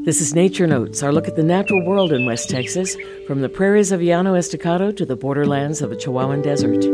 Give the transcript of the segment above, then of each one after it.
This is Nature Notes, our look at the natural world in West Texas, from the prairies of Llano Estacado to the borderlands of the Chihuahuan Desert.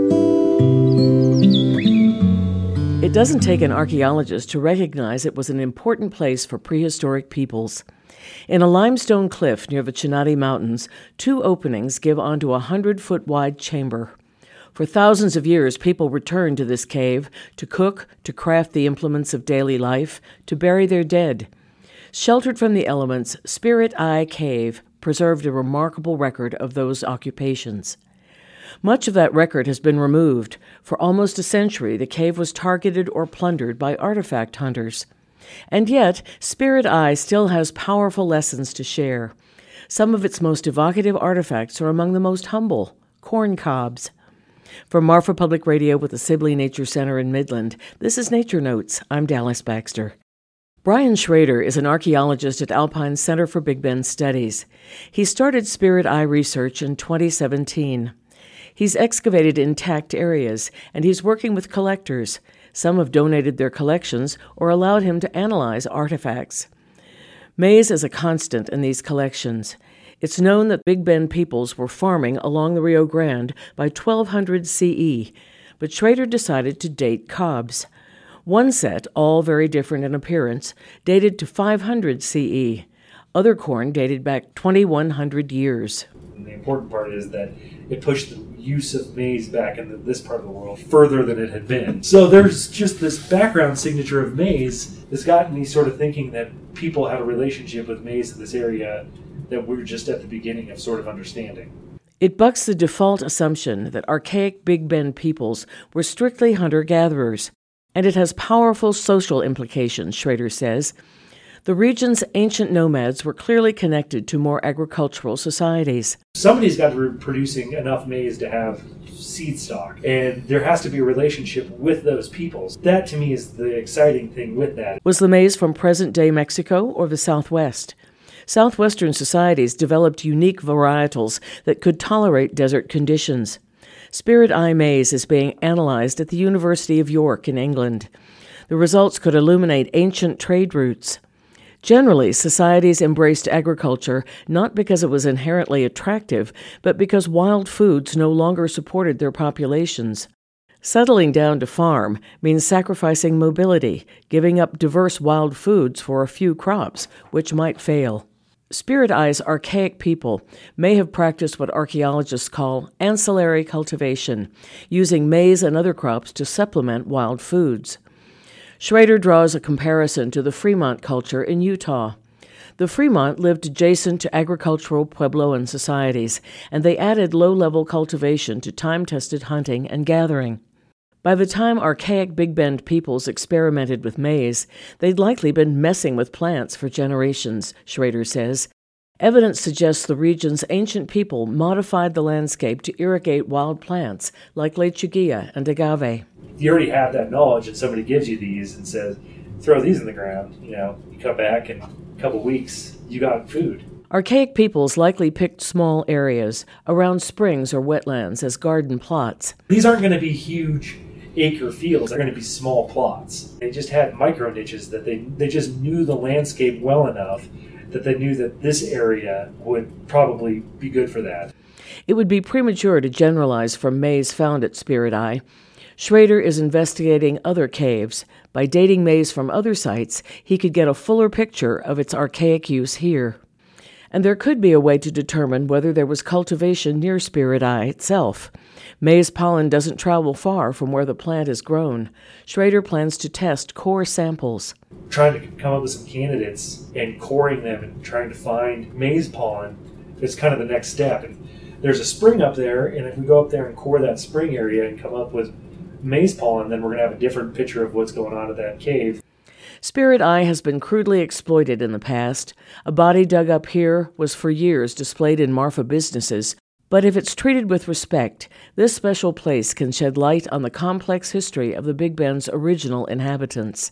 It doesn't take an archaeologist to recognize it was an important place for prehistoric peoples. In a limestone cliff near the Chinati Mountains, two openings give onto a 100-foot-wide chamber. For thousands of years, people returned to this cave to cook, to craft the implements of daily life, to bury their dead. Sheltered from the elements, Spirit Eye Cave preserved a remarkable record of those occupations. Much of that record has been removed. For almost a century, the cave was targeted or plundered by artifact hunters. And yet, Spirit Eye still has powerful lessons to share. Some of its most evocative artifacts are among the most humble: corn cobs. From Marfa Public Radio with the Sibley Nature Center in Midland, this is Nature Notes. I'm Dallas Baxter. Brian Schrader is an archaeologist at Alpine Center for Big Bend Studies. He started Spirit Eye research in 2017. He's excavated intact areas, and he's working with collectors. Some have donated their collections or allowed him to analyze artifacts. Maize is a constant in these collections. It's known that Big Bend peoples were farming along the Rio Grande by 1200 CE, but Schrader decided to date cobs. One set, all very different in appearance, dated to 500 CE. Other corn dated back 2,100 years. And the important part is that it pushed the use of maize back into this part of the world further than it had been. So there's just this background signature of maize that's gotten me sort of thinking that people had a relationship with maize in this area that we're just at the beginning of sort of understanding. It bucks the default assumption that archaic Big Bend peoples were strictly hunter-gatherers. And it has powerful social implications, Schrader says. The region's ancient nomads were clearly connected to more agricultural societies. Somebody's got to be producing enough maize to have seed stock, and there has to be a relationship with those peoples. That, to me, is the exciting thing with that. Was the maize from present-day Mexico or the Southwest? Southwestern societies developed unique varietals that could tolerate desert conditions. Spirit Eye maize is being analyzed at the University of York in England. The results could illuminate ancient trade routes. Generally, societies embraced agriculture not because it was inherently attractive, but because wild foods no longer supported their populations. Settling down to farm means sacrificing mobility, giving up diverse wild foods for a few crops, which might fail. Spirit Eye's archaic people may have practiced what archaeologists call ancillary cultivation, using maize and other crops to supplement wild foods. Schrader draws a comparison to the Fremont culture in Utah. The Fremont lived adjacent to agricultural Puebloan societies, and they added low-level cultivation to time-tested hunting and gathering. By the time archaic Big Bend peoples experimented with maize, they'd likely been messing with plants for generations, Schrader says. Evidence suggests the region's ancient people modified the landscape to irrigate wild plants like lechuguilla and agave. You already have that knowledge, and somebody gives you these and says, throw these in the ground. You come back in a couple weeks, you got food. Archaic peoples likely picked small areas around springs or wetlands as garden plots. These aren't going to be huge acre fields. They're going to be small plots. They just had micro niches that they just knew the landscape well enough that they knew that this area would probably be good for that. It would be premature to generalize from maize found at Spirit Eye. Schrader is investigating other caves. By dating maize from other sites, he could get a fuller picture of its archaic use here. And there could be a way to determine whether there was cultivation near Spirit Eye itself. Maize pollen doesn't travel far from where the plant is grown. Schrader plans to test core samples. Trying to come up with some candidates and coring them and trying to find maize pollen is kind of the next step. And there's a spring up there, and if we go up there and core that spring area and come up with maize pollen, then we're going to have a different picture of what's going on at that cave. Spirit Eye has been crudely exploited in the past. A body dug up here was for years displayed in Marfa businesses, but if it's treated with respect, this special place can shed light on the complex history of the Big Bend's original inhabitants.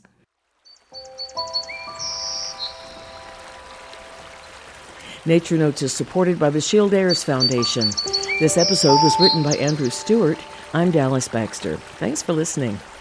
Nature Notes is supported by the Shield Heirs Foundation. This episode was written by Andrew Stewart. I'm Dallas Baxter. Thanks for listening.